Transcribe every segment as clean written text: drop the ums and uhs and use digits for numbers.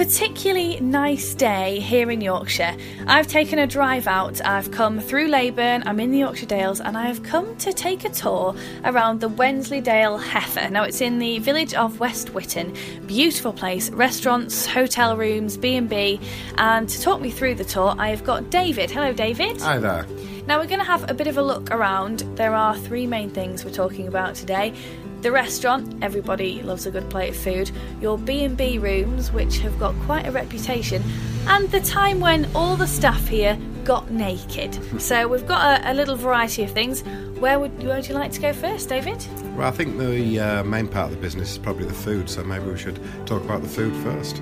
particularly nice day here in Yorkshire. I've taken a drive out. I've come through Leyburn, I'm in the Yorkshire Dales, and I have come to take a tour around the Wensleydale Heifer. Now, it's in the village of West Witton. Beautiful place, restaurants, hotel rooms, B&B, and to talk me through the tour, I have got David. Hello, David. Hi there. Now, we're going to have a bit of a look around. There are three main things we're talking about today. The restaurant, everybody loves a good plate of food, your B&B rooms, which have got quite a reputation, and the time when all the staff here got naked. So we've got a little variety of things. Where would you like to go first, David? Well, I think the main part of the business is probably the food, so maybe we should talk about the food first.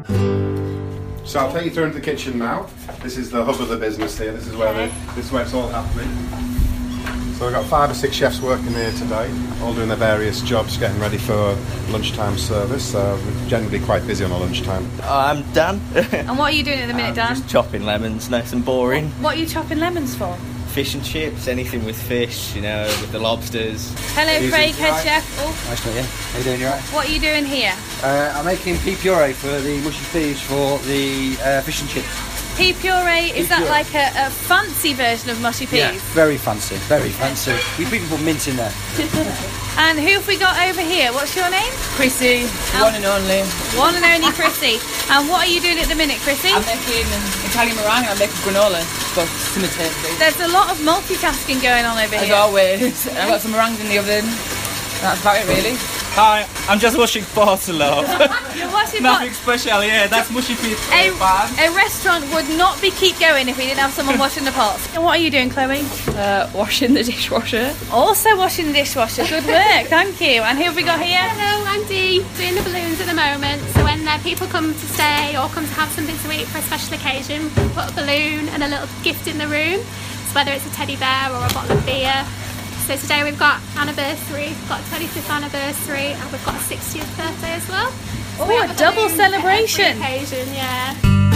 So I'll take you through into the kitchen now. This is the hub of the business here. This is where it's all happening. So we've got 5 or 6 chefs working here today, all doing their various jobs, getting ready for lunchtime service. We're generally quite busy on our lunchtime. I'm Dan. And what are you doing at the minute, Dan? Just chopping lemons, nice and boring. What are you chopping lemons for? Fish and chips, anything with fish, with the lobsters. Hello, Craig, head chef. Oh. Nice to meet you. How you doing, you alright? What are you doing here? I'm making pea puree for the mushy peas for the fish and chips. Pea puree, is that like a fancy version of mushy peas? Yeah, very fancy, very fancy. We can put mint in there. And who have we got over here? What's your name? Chrissy, one and only. One and only Chrissy. And what are you doing at the minute, Chrissy? I'm making Italian meringue and I'm making granola, but simultaneously. There's a lot of multitasking going on over As here. always. I've got some meringues in the oven. That's about it, really. Hi, I'm just washing pots, love. You're washing Nothing pots. special, yeah, that's mushy peas. A restaurant would not be keep going if we didn't have someone washing the pots. And what are you doing, Chloe? Washing the dishwasher. Also washing the dishwasher. Good work, thank you. And who have we got here? Hello, I'm Dee, doing the balloons at the moment. So when people come to stay or come to have something to eat for a special occasion, we put a balloon and a little gift in the room. So whether it's a teddy bear or a bottle of beer. So today we've got anniversary, we've got a 25th anniversary, and we've got a 60th birthday as well. So we have a double balloon for every celebration. occasion, yeah.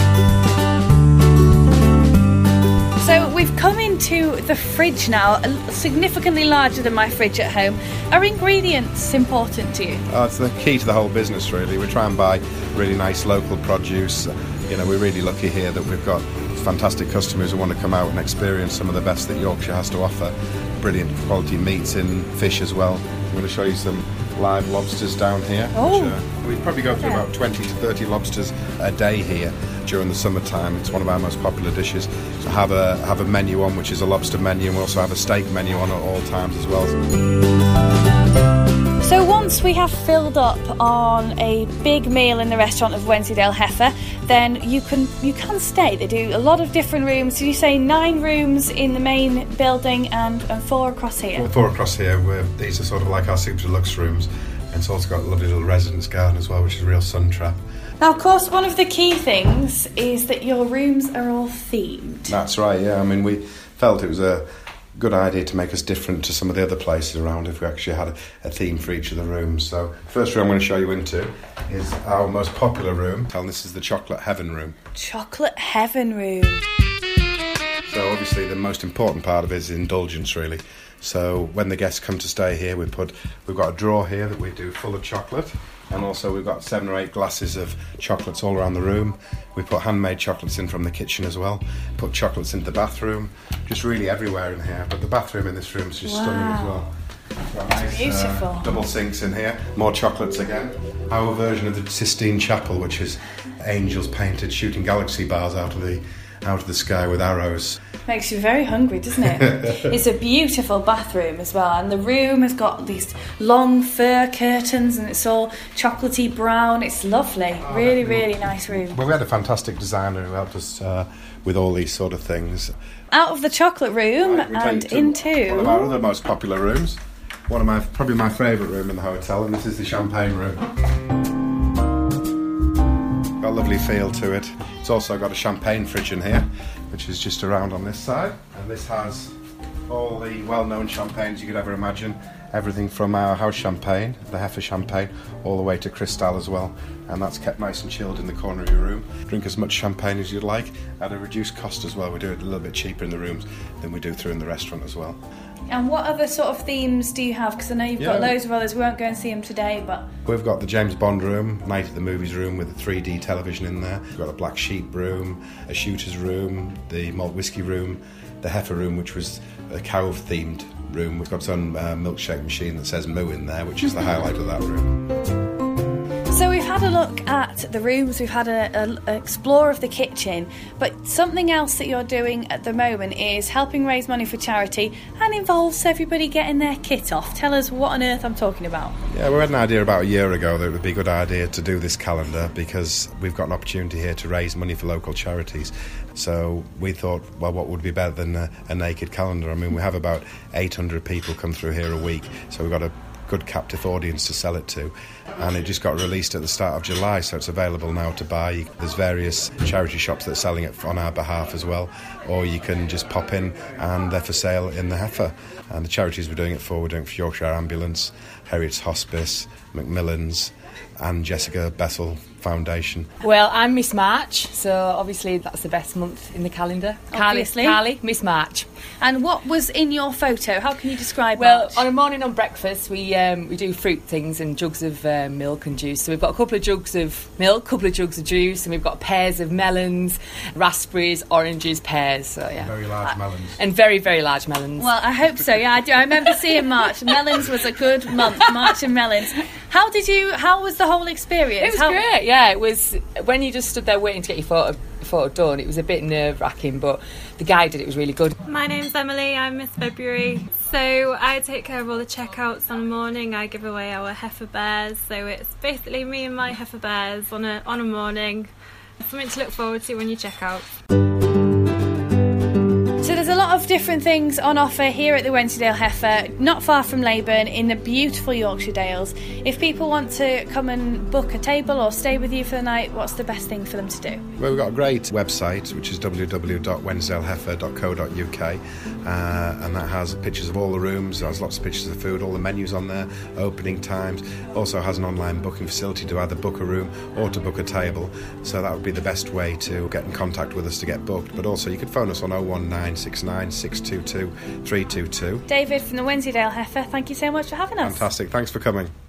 So we've come into the fridge now, significantly larger than my fridge at home. Are ingredients important to you? It's the key to the whole business, really. We try and buy really nice local produce. We're really lucky here that we've got fantastic customers who want to come out and experience some of the best that Yorkshire has to offer. Brilliant quality meats and fish as well. I'm going to show you some live lobsters down here. Oh. Which, we probably go through about 20 to 30 lobsters a day here during the summertime. It's one of our most popular dishes. So have a menu on, which is a lobster menu, and we also have a steak menu on at all times as well. So once we have filled up on a big meal in the restaurant of Wensleydale Heifer, then you can stay. They do a lot of different rooms. Did you say 9 rooms in the main building and 4 across here? 4 across here. These are sort of like our super deluxe rooms. And it's also got a lovely little residence garden as well, which is a real sun trap. Now, of course, one of the key things is that your rooms are all themed. That's right, yeah. I mean, we felt it was a good idea to make us different to some of the other places around if we actually had a theme for each of the rooms. So first room I'm going to show you into is our most popular room, and this is the Chocolate Heaven room. Chocolate Heaven room. So obviously the most important part of it is indulgence, really. So when the guests come to stay here, we've got a drawer here that we do full of chocolate, and also we've got 7 or 8 glasses of chocolates all around the room. We put handmade chocolates in from the kitchen as well, put chocolates into the bathroom, just really everywhere in here. But the bathroom in this room is just stunning as well. Got nice, beautiful. Double sinks in here, more chocolates again. Our version of the Sistine Chapel, which is angels painted shooting galaxy bars out of the sky with arrows. Makes you very hungry, doesn't it? It's a beautiful bathroom as well, and the room has got these long fur curtains and it's all chocolatey brown. It's lovely. Really, really nice room. Well, we had a fantastic designer who helped us with all these sort of things. Out of the chocolate room and into one of our other most popular rooms. Probably my favourite room in the hotel, and this is the champagne room. Got a lovely feel to it. It's also got a champagne fridge in here, which is just around on this side, and this has all the well-known champagnes you could ever imagine. Everything from our house champagne, the Heifer champagne, all the way to Cristal as well, and that's kept nice and chilled in the corner of your room. Drink as much champagne as you'd like at a reduced cost as well. We do it a little bit cheaper in the rooms than we do through in the restaurant as well. And what other sort of themes do you have? Because I know you've got loads of others. We won't go and see them today, but... We've got the James Bond room, Night at the Movies room with a 3D television in there. We've got a Black Sheep room, a Shooter's room, the Malt Whisky room, the Heifer room, which was a cow-themed room. We've got its own milkshake machine that says Moo in there, which is the highlight of that room. So we've had a look at the rooms, we've had an explore of the kitchen, but something else that you're doing at the moment is helping raise money for charity and involves everybody getting their kit off. Tell us what on earth I'm talking about. Yeah, we had an idea about a year ago that it would be a good idea to do this calendar because we've got an opportunity here to raise money for local charities. So we thought, well, what would be better than a naked calendar? I mean, we have about 800 people come through here a week, so we've got a good captive audience to sell it to, and it just got released at the start of July, so it's available now to buy. There's various charity shops that are selling it on our behalf as well, or you can just pop in and they're for sale in the Heifer. And the charities we're doing it for Yorkshire Ambulance, Heriot's Hospice, Macmillan's and Jessica Bessel Foundation. Well, I'm Miss March, so obviously that's the best month in the calendar. Obviously. Carly, Miss March. And what was in your photo? How can you describe Well, March? on a morning on breakfast, we do fruit things and jugs of milk and juice. So we've got a couple of jugs of milk, a couple of jugs of juice, and we've got pairs of melons, raspberries, oranges, pears. So yeah, Very large melons. and very, very large melons. Well, I hope so. Yeah, I do. I remember seeing March. Melons was a good month. March and melons. How was the whole experience? It was great. Yeah, it was when you just stood there waiting to get your photo done. It was a bit nerve-wracking, but the guy did it was really good. My name's Emily, I'm Miss February. So I take care of all the checkouts on the morning. I give away our heifer bears, so it's basically me and my heifer bears on a morning. Something to look forward to when you check out. So there's a lot of different things on offer here at the Wensleydale Heifer, not far from Leyburn, in the beautiful Yorkshire Dales. If people want to come and book a table or stay with you for the night, what's the best thing for them to do? Well, we've got a great website, which is www.wensleydaleheifer.co.uk, and that has pictures of all the rooms, it has lots of pictures of food, all the menus on there, opening times. Also has an online booking facility to either book a room or to book a table, so that would be the best way to get in contact with us to get booked. But also you could phone us on 01969 622 322. David from the Wensleydale Heifer, thank you so much for having us. Fantastic, thanks for coming.